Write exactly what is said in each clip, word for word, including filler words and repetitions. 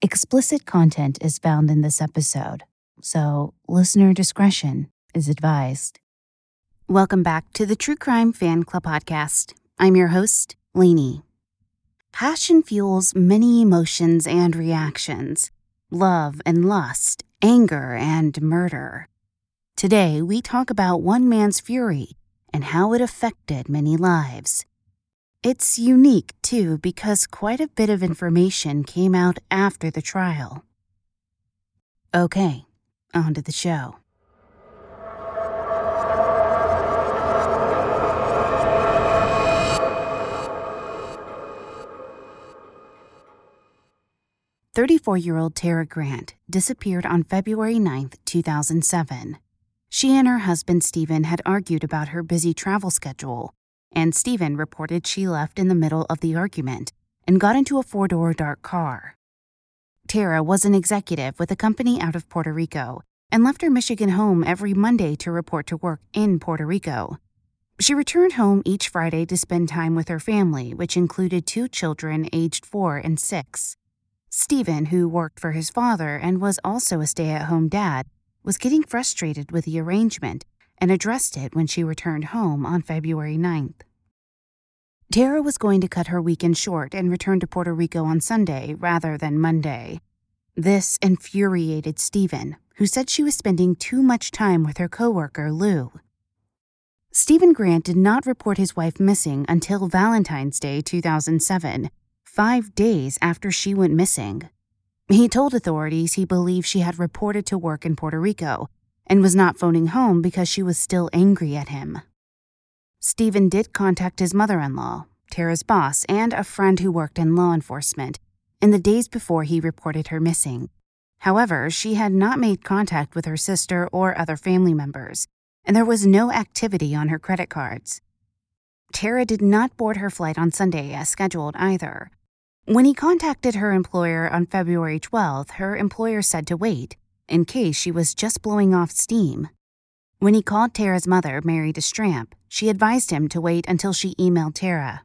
Explicit content is found in this episode, so listener discretion is advised. Welcome back to the True Crime Fan Club podcast. I'm your host, Lainey. Passion fuels many emotions and reactions: love and lust, anger and murder. Today, we talk about one man's fury and how it affected many lives. It's unique, too, because quite a bit of information came out after the trial. Okay, on to the show. thirty-four-year-old Tara Grant disappeared on February ninth, two thousand seven. She and her husband Stephen had argued about her busy travel schedule, and Stephen reported she left in the middle of the argument and got into a four-door dark car. Tara was an executive with a company out of Puerto Rico and left her Michigan home every Monday to report to work in Puerto Rico. She returned home each Friday to spend time with her family, which included two children aged four and six. Stephen, who worked for his father and was also a stay-at-home dad, was getting frustrated with the arrangement and addressed it when she returned home on February ninth. Tara was going to cut her weekend short and return to Puerto Rico on Sunday rather than Monday. This infuriated Stephen, who said she was spending too much time with her coworker, Lou. Stephen Grant did not report his wife missing until Valentine's Day two thousand seven, five days after she went missing. He told authorities he believed she had reported to work in Puerto Rico and was not phoning home because she was still angry at him. Stephen did contact his mother-in-law, Tara's boss, and a friend who worked in law enforcement in the days before he reported her missing. However, she had not made contact with her sister or other family members, and there was no activity on her credit cards. Tara did not board her flight on Sunday as scheduled either. When he contacted her employer on February twelfth, her employer said to wait, in case she was just blowing off steam. When he called Tara's mother, Mary DeStramp, she advised him to wait until she emailed Tara.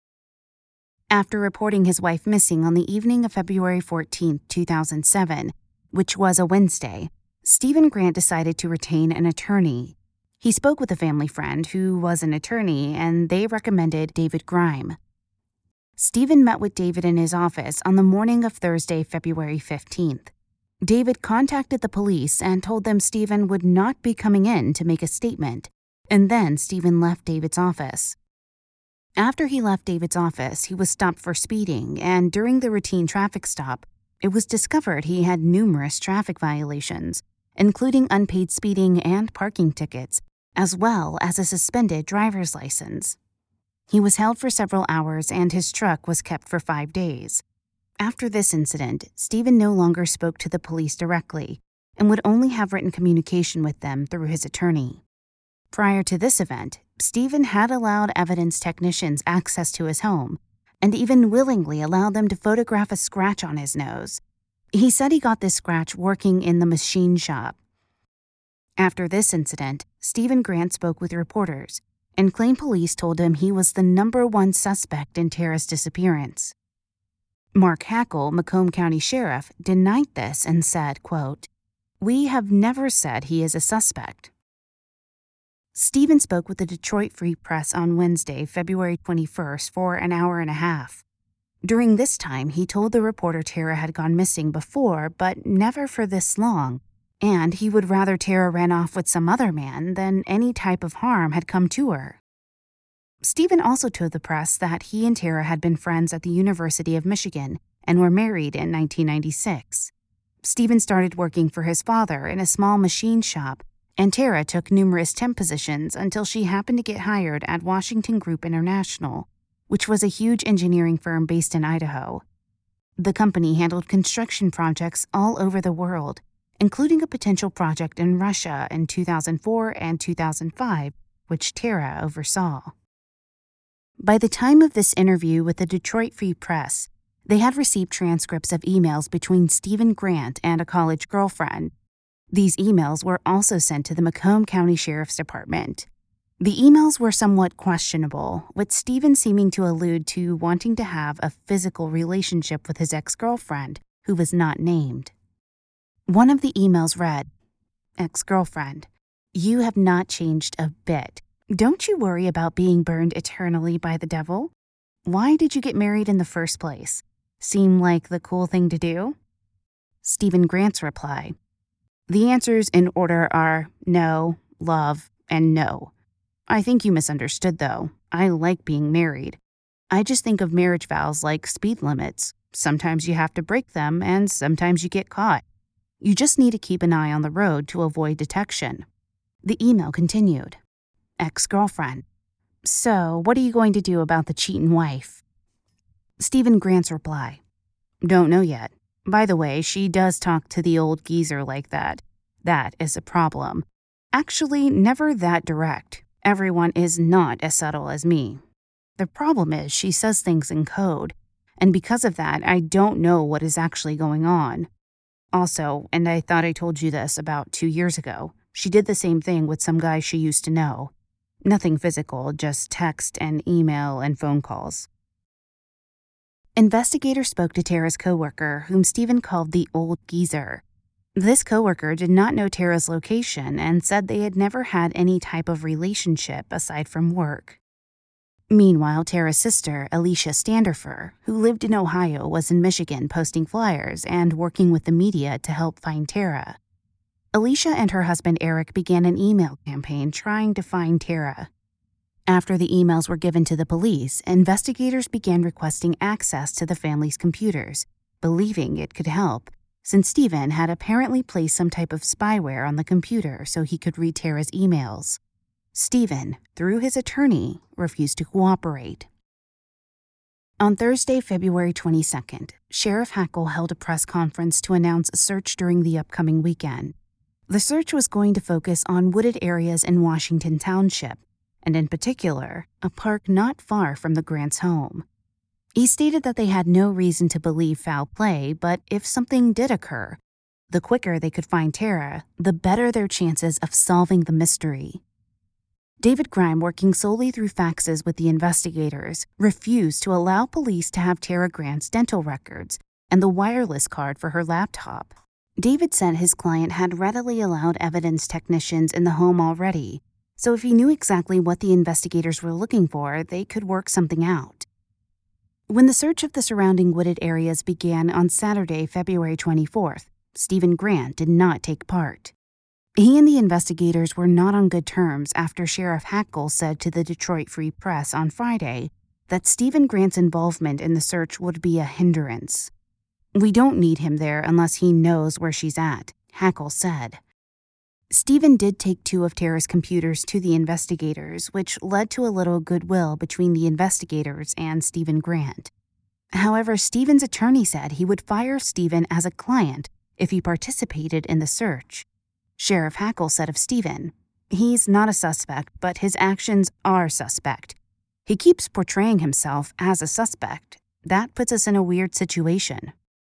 After reporting his wife missing on the evening of February fourteenth, two thousand seven, which was a Wednesday, Stephen Grant decided to retain an attorney. He spoke with a family friend who was an attorney, and they recommended David Grime. Stephen met with David in his office on the morning of Thursday, February fifteenth. David contacted the police and told them Stephen would not be coming in to make a statement, and then Stephen left David's office. After he left David's office, he was stopped for speeding, and during the routine traffic stop, it was discovered he had numerous traffic violations, including unpaid speeding and parking tickets, as well as a suspended driver's license. He was held for several hours, and his truck was kept for five days. After this incident, Stephen no longer spoke to the police directly and would only have written communication with them through his attorney. Prior to this event, Stephen had allowed evidence technicians access to his home and even willingly allowed them to photograph a scratch on his nose. He said he got this scratch working in the machine shop. After this incident, Stephen Grant spoke with reporters and claimed police told him he was the number one suspect in Tara's disappearance. Mark Hackle, Macomb County Sheriff, denied this and said, quote, "We have never said he is a suspect." Stephen spoke with the Detroit Free Press on Wednesday, February twenty-first, for an hour and a half. During this time, he told the reporter Tara had gone missing before, but never for this long, and he would rather Tara ran off with some other man than any type of harm had come to her. Stephen also told the press that he and Tara had been friends at the University of Michigan and were married in nineteen ninety-six. Stephen started working for his father in a small machine shop, and Tara took numerous temp positions until she happened to get hired at Washington Group International, which was a huge engineering firm based in Idaho. The company handled construction projects all over the world, including a potential project in Russia in two thousand four and two thousand five, which Tara oversaw. By the time of this interview with the Detroit Free Press, they had received transcripts of emails between Stephen Grant and a college girlfriend. These emails were also sent to the Macomb County Sheriff's Department. The emails were somewhat questionable, with Stephen seeming to allude to wanting to have a physical relationship with his ex-girlfriend, who was not named. One of the emails read, "Ex-girlfriend, you have not changed a bit. Don't you worry about being burned eternally by the devil? Why did you get married in the first place? Seem like the cool thing to do?" Stephen Grant's reply, "The answers in order are no, love, and no. I think you misunderstood, though. I like being married. I just think of marriage vows like speed limits. Sometimes you have to break them, and sometimes you get caught. You just need to keep an eye on the road to avoid detection." The email continued, "Ex-girlfriend, so what are you going to do about the cheatin' wife?" Stephen Grant's reply, "Don't know yet. By the way, she does talk to the old geezer like that. That is a problem. Actually, never that direct. Everyone is not as subtle as me. The problem is she says things in code, and because of that, I don't know what is actually going on. Also, and I thought I told you this about two years ago, she did the same thing with some guy she used to know. Nothing physical, just text and email and phone calls." Investigators spoke to Tara's coworker, whom Stephen called the old geezer. This coworker did not know Tara's location and said they had never had any type of relationship aside from work. Meanwhile, Tara's sister, Alicia Standerfer, who lived in Ohio, was in Michigan posting flyers and working with the media to help find Tara. Alicia and her husband Eric began an email campaign trying to find Tara. After the emails were given to the police, investigators began requesting access to the family's computers, believing it could help, since Stephen had apparently placed some type of spyware on the computer so he could read Tara's emails. Stephen, through his attorney, refused to cooperate. On Thursday, February twenty-second, Sheriff Hackle held a press conference to announce a search during the upcoming weekend. The search was going to focus on wooded areas in Washington Township, and in particular, a park not far from the Grants' home. He stated that they had no reason to believe foul play, but if something did occur, the quicker they could find Tara, the better their chances of solving the mystery. David Grime, working solely through faxes with the investigators, refused to allow police to have Tara Grant's dental records and the wireless card for her laptop. David said his client had readily allowed evidence technicians in the home already, so if he knew exactly what the investigators were looking for, they could work something out. When the search of the surrounding wooded areas began on Saturday, February twenty-fourth, Stephen Grant did not take part. He and the investigators were not on good terms after Sheriff Hackle said to the Detroit Free Press on Friday that Stephen Grant's involvement in the search would be a hindrance. "We don't need him there unless he knows where she's at," Hackle said. Stephen did take two of Tara's computers to the investigators, which led to a little goodwill between the investigators and Stephen Grant. However, Stephen's attorney said he would fire Stephen as a client if he participated in the search. Sheriff Hackle said of Stephen, "He's not a suspect, but his actions are suspect. He keeps portraying himself as a suspect. That puts us in a weird situation."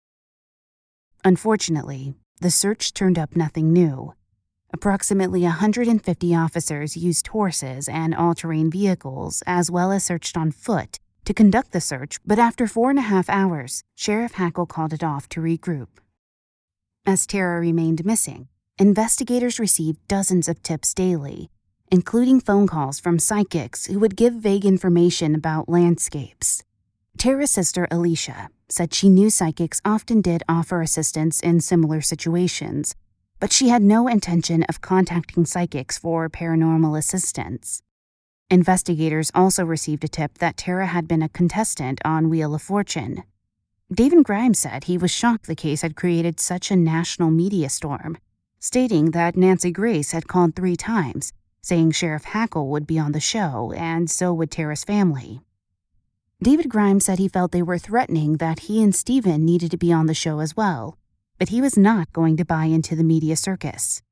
Unfortunately, the search turned up nothing new. Approximately one hundred fifty officers used horses and all-terrain vehicles, as well as searched on foot, to conduct the search, but after four and a half hours, Sheriff Hackle called it off to regroup. As Tara remained missing, investigators received dozens of tips daily, including phone calls from psychics who would give vague information about landscapes. Tara's sister, Alicia, said she knew psychics often did offer assistance in similar situations, but she had no intention of contacting psychics for paranormal assistance. Investigators also received a tip that Tara had been a contestant on Wheel of Fortune. David Grime said he was shocked the case had created such a national media storm, stating that Nancy Grace had called three times, saying Sheriff Hackle would be on the show, and so would Tara's family. David Grime said he felt they were threatening that he and Stephen needed to be on the show as well, but he was not going to buy into the media circus.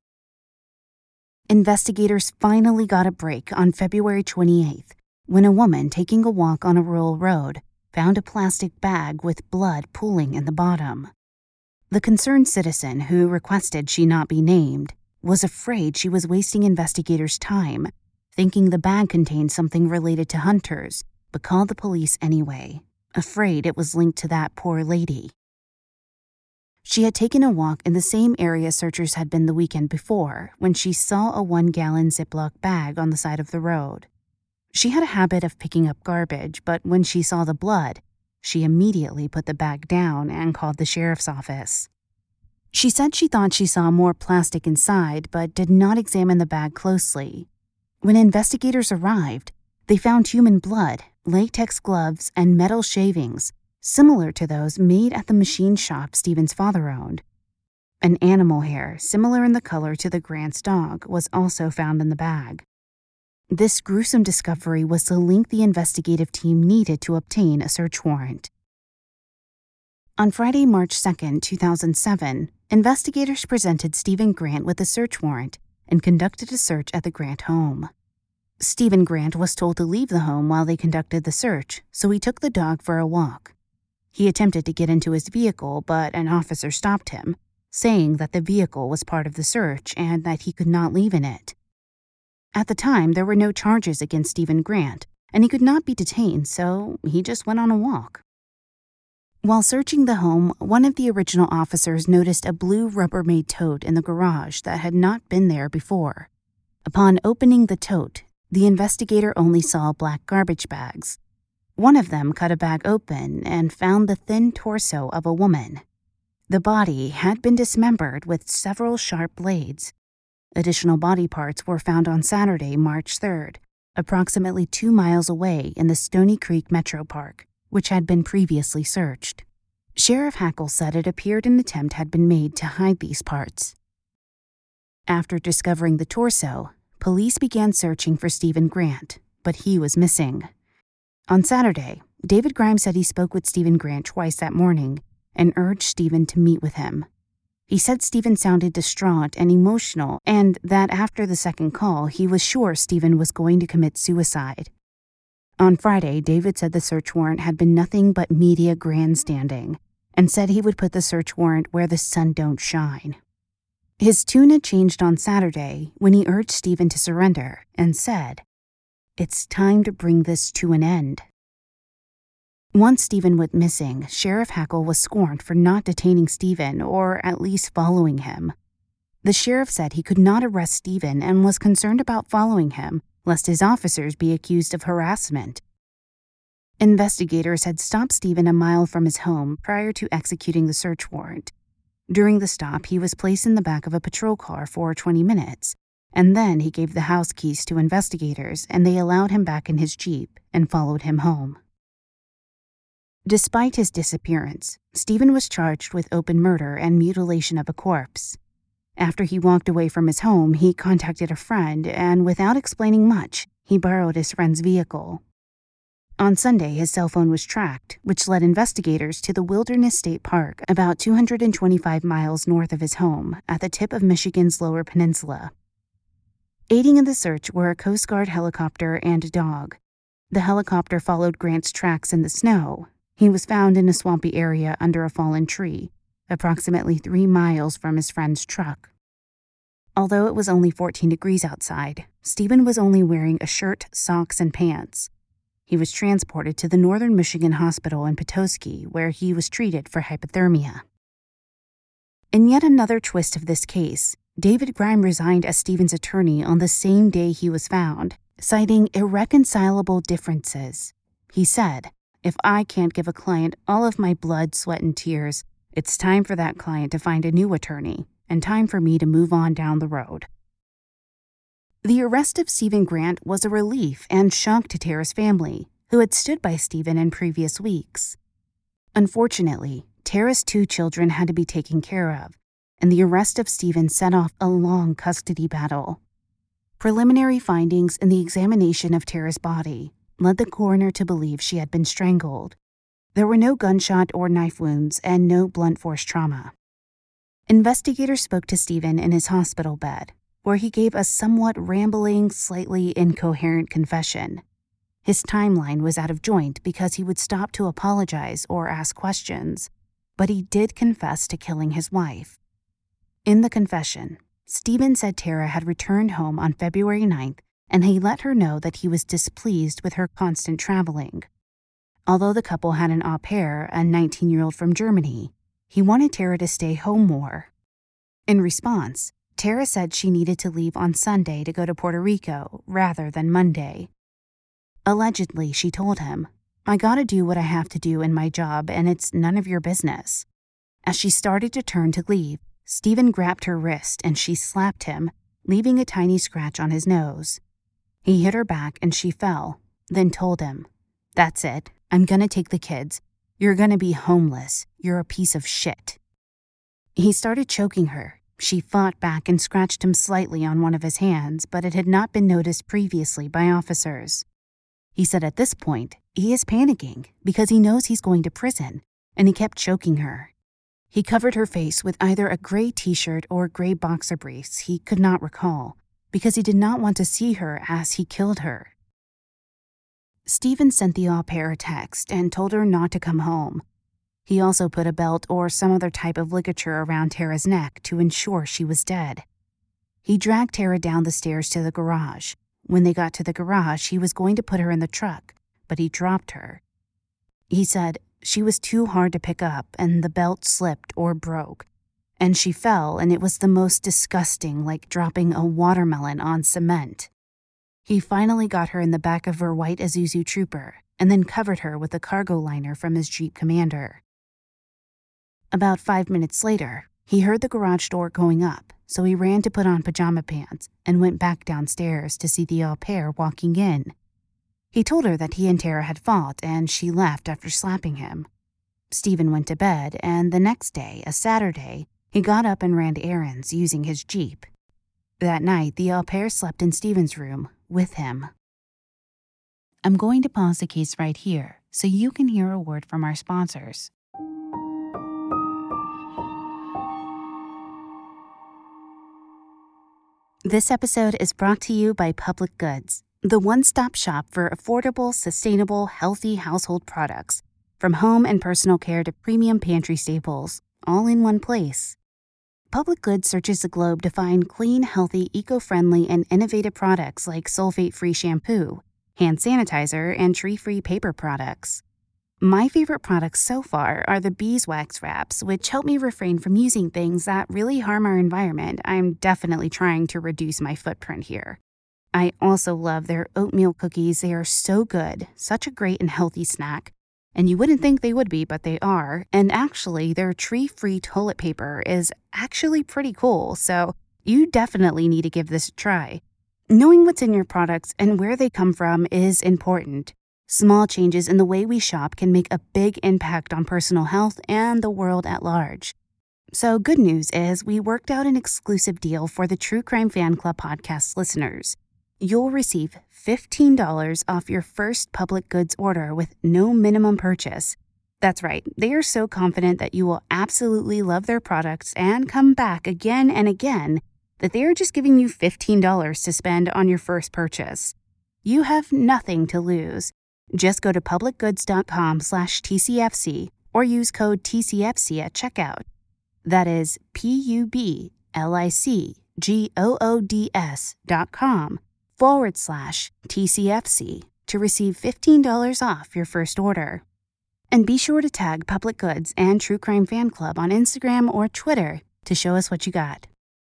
Investigators finally got a break on February twenty-eighth, when a woman taking a walk on a rural road found a plastic bag with blood pooling in the bottom. The concerned citizen, who requested she not be named, was afraid she was wasting investigators' time, thinking the bag contained something related to hunters, but called the police anyway, afraid it was linked to that poor lady. She had taken a walk in the same area searchers had been the weekend before when she saw a one-gallon Ziploc bag on the side of the road. She had a habit of picking up garbage, but when she saw the blood, she immediately put the bag down and called the sheriff's office. She said she thought she saw more plastic inside, but did not examine the bag closely. When investigators arrived, they found human blood, latex gloves, and metal shavings, similar to those made at the machine shop Stephen's father owned. An animal hair, similar in the color to the Grant's dog, was also found in the bag. This gruesome discovery was the link the investigative team needed to obtain a search warrant. On Friday, March second, two thousand seven, investigators presented Stephen Grant with a search warrant and conducted a search at the Grant home. Stephen Grant was told to leave the home while they conducted the search, so he took the dog for a walk. He attempted to get into his vehicle, but an officer stopped him, saying that the vehicle was part of the search and that he could not leave in it. At the time, there were no charges against Stephen Grant, and he could not be detained, so he just went on a walk. While searching the home, one of the original officers noticed a blue Rubbermaid tote in the garage that had not been there before. Upon opening the tote, the investigator only saw black garbage bags. One of them cut a bag open and found the thin torso of a woman. The body had been dismembered with several sharp blades. Additional body parts were found on Saturday, March third, approximately two miles away in the Stony Creek Metro Park, which had been previously searched. Sheriff Hackle said it appeared an attempt had been made to hide these parts. After discovering the torso, police began searching for Stephen Grant, but he was missing. On Saturday, David Grimes said he spoke with Stephen Grant twice that morning and urged Stephen to meet with him. He said Stephen sounded distraught and emotional and that after the second call, he was sure Stephen was going to commit suicide. On Friday, David said the search warrant had been nothing but media grandstanding and said he would put the search warrant where the sun don't shine. His tune had changed on Saturday when he urged Stephen to surrender and said, "It's time to bring this to an end." Once Stephen went missing, Sheriff Hackle was scorned for not detaining Stephen or at least following him. The sheriff said he could not arrest Stephen and was concerned about following him, lest his officers be accused of harassment. Investigators had stopped Stephen a mile from his home prior to executing the search warrant. During the stop, he was placed in the back of a patrol car for twenty minutes, and then he gave the house keys to investigators and they allowed him back in his Jeep and followed him home. Despite his disappearance, Stephen was charged with open murder and mutilation of a corpse. After he walked away from his home, he contacted a friend and, without explaining much, he borrowed his friend's vehicle. On Sunday, his cell phone was tracked, which led investigators to the Wilderness State Park about two hundred twenty-five miles north of his home at the tip of Michigan's Lower Peninsula. Aiding in the search were a Coast Guard helicopter and a dog. The helicopter followed Grant's tracks in the snow. He was found in a swampy area under a fallen tree, approximately three miles from his friend's truck. Although it was only fourteen degrees outside, Stephen was only wearing a shirt, socks, and pants. He was transported to the Northern Michigan Hospital in Petoskey, where he was treated for hypothermia. In yet another twist of this case, David Grimes resigned as Stephen's attorney on the same day he was found, citing irreconcilable differences. He said, "If I can't give a client all of my blood, sweat, and tears, it's time for that client to find a new attorney, and time for me to move on down the road." The arrest of Stephen Grant was a relief and shock to Tara's family, who had stood by Stephen in previous weeks. Unfortunately, Tara's two children had to be taken care of, and the arrest of Stephen set off a long custody battle. Preliminary findings in the examination of Tara's body led the coroner to believe she had been strangled. There were no gunshot or knife wounds and no blunt force trauma. Investigators spoke to Stephen in his hospital bed, where he gave a somewhat rambling, slightly incoherent confession. His timeline was out of joint because he would stop to apologize or ask questions, but he did confess to killing his wife. In the confession, Stephen said Tara had returned home on February ninth and he let her know that he was displeased with her constant traveling. Although the couple had an au pair, a nineteen-year-old from Germany, He wanted Tara to stay home more. In response, Tara said she needed to leave on Sunday to go to Puerto Rico rather than Monday. Allegedly, she told him, "I gotta do what I have to do in my job, and it's none of your business." As she started to turn to leave, Stephen grabbed her wrist and she slapped him, leaving a tiny scratch on his nose. He hit her back and she fell, then told him, "That's it. I'm gonna take the kids. You're gonna be homeless. You're a piece of shit." He started choking her. She fought back and scratched him slightly on one of his hands, but it had not been noticed previously by officers. He said at this point, he is panicking because he knows he's going to prison, and he kept choking her. He covered her face with either a gray t-shirt or gray boxer briefs, he could not recall, because he did not want to see her as he killed her. Stephen sent the au pair a text and told her not to come home. He also put a belt or some other type of ligature around Tara's neck to ensure she was dead. He dragged Tara down the stairs to the garage. When they got to the garage, he was going to put her in the truck, but he dropped her. He said she was too hard to pick up and the belt slipped or broke, and she fell, and it was the most disgusting, like dropping a watermelon on cement. He finally got her in the back of her white Isuzu Trooper and then covered her with a cargo liner from his Jeep Commander. About five minutes later, he heard the garage door going up, so he ran to put on pajama pants and went back downstairs to see the au pair walking in. He told her that he and Tara had fought, and she left after slapping him. Stephen went to bed, and the next day, a Saturday, he got up and ran errands using his Jeep. That night, the au pair slept in Stephen's room with him. I'm going to pause the case right here so you can hear a word from our sponsors. This episode is brought to you by Public Goods, the one-stop shop for affordable, sustainable, healthy household products, from home and personal care to premium pantry staples, all in one place. Public Goods searches the globe to find clean, healthy, eco-friendly, and innovative products like sulfate-free shampoo, hand sanitizer, and tree-free paper products. My favorite products so far are the beeswax wraps, which help me refrain from using things that really harm our environment. I'm definitely trying to reduce my footprint here. I also love their oatmeal cookies. They are so good, such a great and healthy snack. And you wouldn't think they would be, but they are. And actually, their tree-free toilet paper is actually pretty cool, so you definitely need to give this a try. Knowing what's in your products and where they come from is important. Small changes in the way we shop can make a big impact on personal health and the world at large. So good news is we worked out an exclusive deal for the True Crime Fan Club podcast listeners. You'll receive fifteen dollars off your first Public Goods order with no minimum purchase. That's right, they are so confident that you will absolutely love their products and come back again and again that they are just giving you fifteen dollars to spend on your first purchase. You have nothing to lose. Just go to publicgoods.com slash TCFC or use code T C F C at checkout. That is P-U-B-L-I-C-G-O-O-D-S dot com forward slash TCFC to receive fifteen dollars off your first order. And be sure to tag Public Goods and True Crime Fan Club on Instagram or Twitter to show us what you got.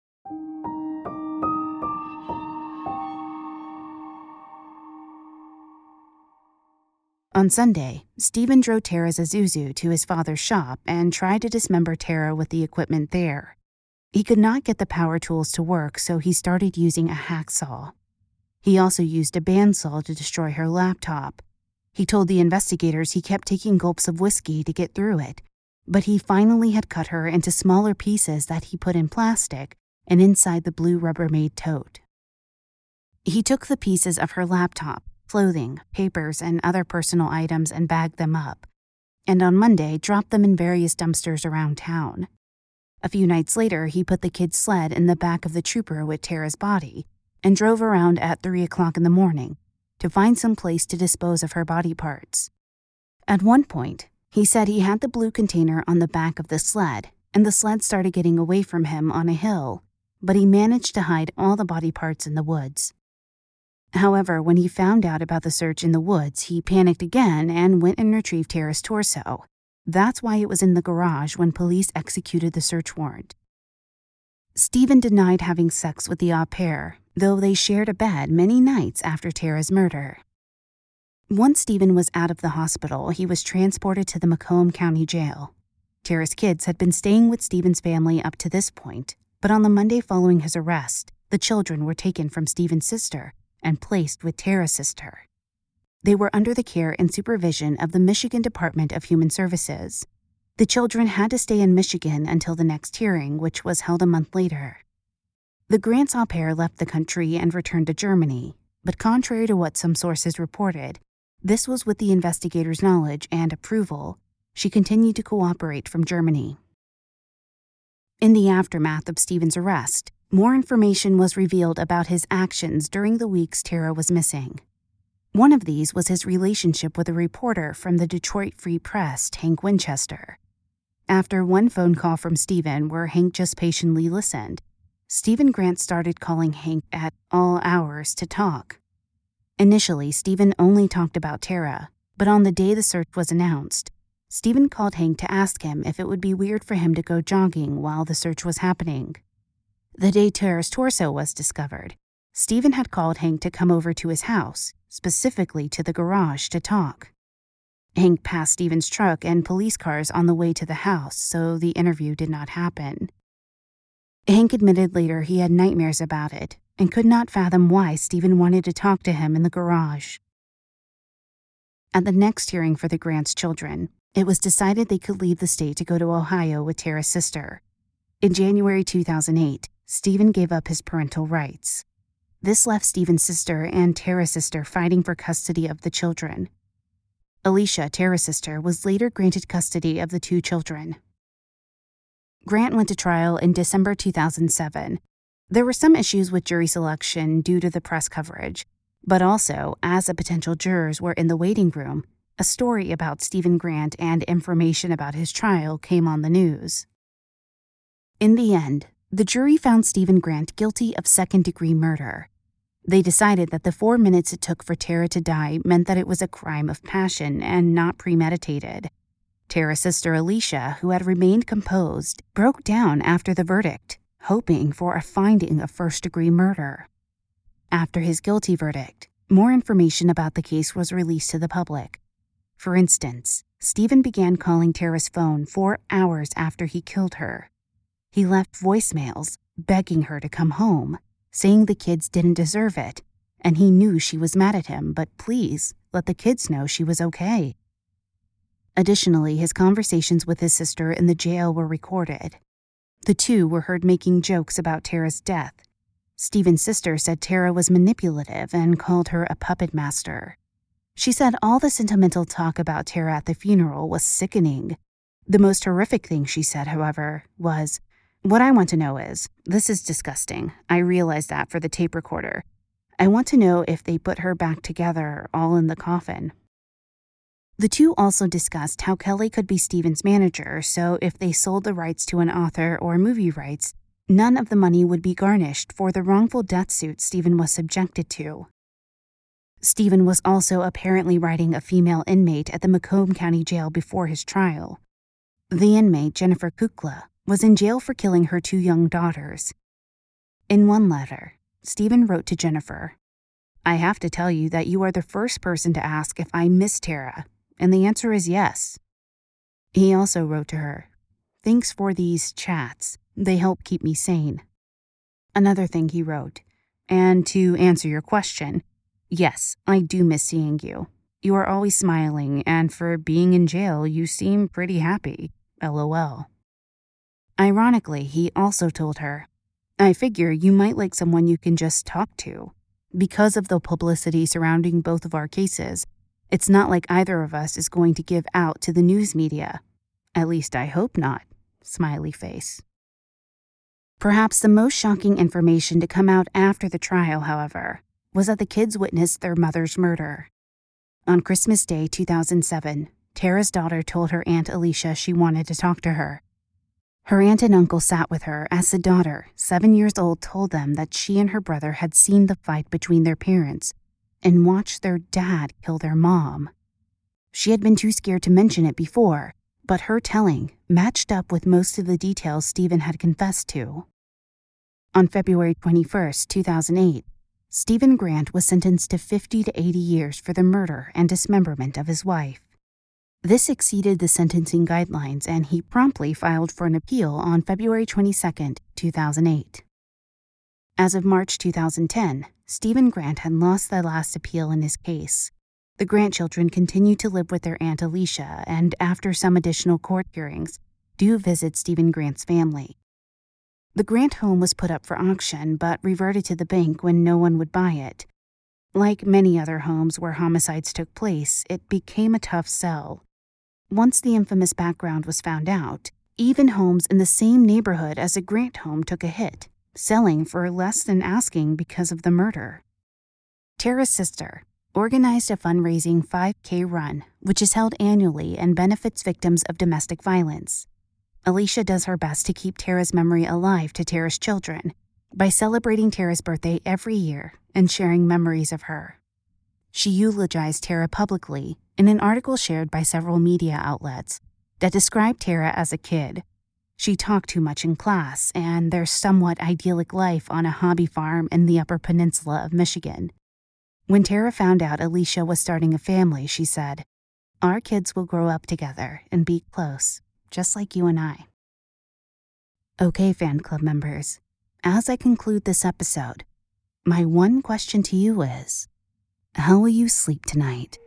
On Sunday, Stephen drove Tara's Isuzu to his father's shop and tried to dismember Tara with the equipment there. He could not get the power tools to work, so he started using a hacksaw. He also used a bandsaw to destroy her laptop. He told the investigators he kept taking gulps of whiskey to get through it, but he finally had cut her into smaller pieces that he put in plastic and inside the blue Rubbermaid tote. He took the pieces of her laptop, clothing, papers, and other personal items and bagged them up, and on Monday dropped them in various dumpsters around town. A few nights later, he put the kid's sled in the back of the Trooper with Tara's body and drove around at three o'clock in the morning to find some place to dispose of her body parts. At one point, he said he had the blue container on the back of the sled, and the sled started getting away from him on a hill, but he managed to hide all the body parts in the woods. However, when he found out about the search in the woods, he panicked again and went and retrieved Tara's torso. That's why it was in the garage when police executed the search warrant. Stephen denied having sex with the au pair, though they shared a bed many nights after Tara's murder. Once Stephen was out of the hospital, he was transported to the Macomb County Jail. Tara's kids had been staying with Stephen's family up to this point, but on the Monday following his arrest, the children were taken from Stephen's sister and placed with Tara's sister. They were under the care and supervision of the Michigan Department of Human Services. The children had to stay in Michigan until the next hearing, which was held a month later. The Grants' au pair left the country and returned to Germany, but contrary to what some sources reported, this was with the investigators' knowledge and approval. She continued to cooperate from Germany. In the aftermath of Stephen's arrest, more information was revealed about his actions during the weeks Tara was missing. One of these was his relationship with a reporter from the Detroit Free Press, Hank Winchester. After one phone call from Stephen where Hank just patiently listened, Stephen Grant started calling Hank at all hours to talk. Initially, Stephen only talked about Tara, but on the day the search was announced, Stephen called Hank to ask him if it would be weird for him to go jogging while the search was happening. The day Tara's torso was discovered, Stephen had called Hank to come over to his house, specifically to the garage, to talk. Hank passed Stephen's truck and police cars on the way to the house, so the interview did not happen. Hank admitted later he had nightmares about it and could not fathom why Stephen wanted to talk to him in the garage. At the next hearing for the Grants' children, it was decided they could leave the state to go to Ohio with Tara's sister. In January two thousand eight, Stephen gave up his parental rights. This left Stephen's sister and Tara's sister fighting for custody of the children. Alicia, Tara's sister, was later granted custody of the two children. Grant went to trial in December two thousand seven. There were some issues with jury selection due to the press coverage, but also, as the potential jurors were in the waiting room, a story about Stephen Grant and information about his trial came on the news. In the end, the jury found Stephen Grant guilty of second-degree murder. They decided that the four minutes it took for Tara to die meant that it was a crime of passion and not premeditated. Tara's sister Alicia, who had remained composed, broke down after the verdict, hoping for a finding of first-degree murder. After his guilty verdict, more information about the case was released to the public. For instance, Stephen began calling Tara's phone four hours after he killed her. He left voicemails, begging her to come home, saying the kids didn't deserve it, and he knew she was mad at him, but please, let the kids know she was okay. Additionally, his conversations with his sister in the jail were recorded. The two were heard making jokes about Tara's death. Stephen's sister said Tara was manipulative and called her a puppet master. She said all the sentimental talk about Tara at the funeral was sickening. The most horrific thing she said, however, was, "What I want to know is, this is disgusting. I realized that for the tape recorder. I want to know if they put her back together, all in the coffin." The two also discussed how Kelly could be Stephen's manager, so if they sold the rights to an author or movie rights, none of the money would be garnished for the wrongful death suit Stephen was subjected to. Stephen was also apparently writing a female inmate at the Macomb County Jail before his trial. The inmate, Jennifer Kukla, was in jail for killing her two young daughters. In one letter, Stephen wrote to Jennifer, "I have to tell you that you are the first person to ask if I miss Tara, and the answer is yes." He also wrote to her, "Thanks for these chats. They help keep me sane." Another thing he wrote, "And to answer your question, yes, I do miss seeing you. You are always smiling, and for being in jail, you seem pretty happy. LOL." Ironically, he also told her, "I figure you might like someone you can just talk to. Because of the publicity surrounding both of our cases, it's not like either of us is going to give out to the news media. At least I hope not." Smiley face. Perhaps the most shocking information to come out after the trial, however, was that the kids witnessed their mother's murder. On Christmas Day two thousand seven, Tara's daughter told her Aunt Alicia she wanted to talk to her. Her aunt and uncle sat with her as the daughter, seven years old, told them that she and her brother had seen the fight between their parents and watched their dad kill their mom. She had been too scared to mention it before, but her telling matched up with most of the details Stephen had confessed to. On February twenty-first, two thousand eight, Stephen Grant was sentenced to fifty to eighty years for the murder and dismemberment of his wife. This exceeded the sentencing guidelines, and he promptly filed for an appeal on February twenty-second, two thousand eight. As of March two thousand ten, Stephen Grant had lost the last appeal in his case. The Grant children continue to live with their Aunt Alicia, and after some additional court hearings, do visit Stephen Grant's family. The Grant home was put up for auction but reverted to the bank when no one would buy it. Like many other homes where homicides took place, it became a tough sell. Once the infamous background was found out, even homes in the same neighborhood as a Grant home took a hit, selling for less than asking because of the murder. Tara's sister organized a fundraising five K run, which is held annually and benefits victims of domestic violence. Alicia does her best to keep Tara's memory alive to Tara's children by celebrating Tara's birthday every year and sharing memories of her. She eulogized Tara publicly in an article shared by several media outlets that described Tara as a kid. She talked too much in class, and their somewhat idyllic life on a hobby farm in the Upper Peninsula of Michigan. When Tara found out Alicia was starting a family, she said, "Our kids will grow up together and be close, just like you and I." Okay, fan club members, as I conclude this episode, my one question to you is, how will you sleep tonight?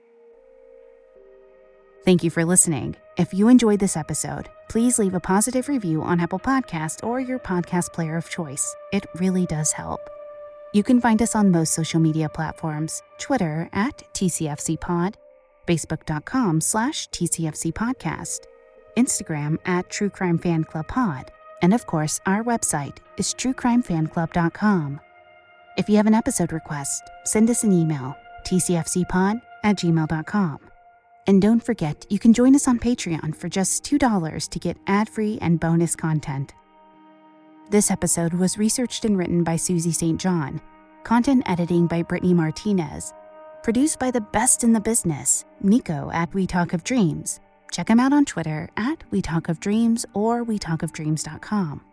Thank you for listening. If you enjoyed this episode, please leave a positive review on Apple Podcasts or your podcast player of choice. It really does help. You can find us on most social media platforms, Twitter at T C F C Pod, Facebook.com slash TCFC Podcast, Instagram at True Crime Fan Club Pod, and of course, our website is true crime fan club dot com. If you have an episode request, send us an email, t c f c pod at gmail dot com. And don't forget, you can join us on Patreon for just two dollars to get ad-free and bonus content. This episode was researched and written by Susie Saint John, content editing by Brittany Martinez, produced by the best in the business, Nico at We Talk of Dreams. Check him out on Twitter at We Talk of Dreams or we talk of dreams dot com.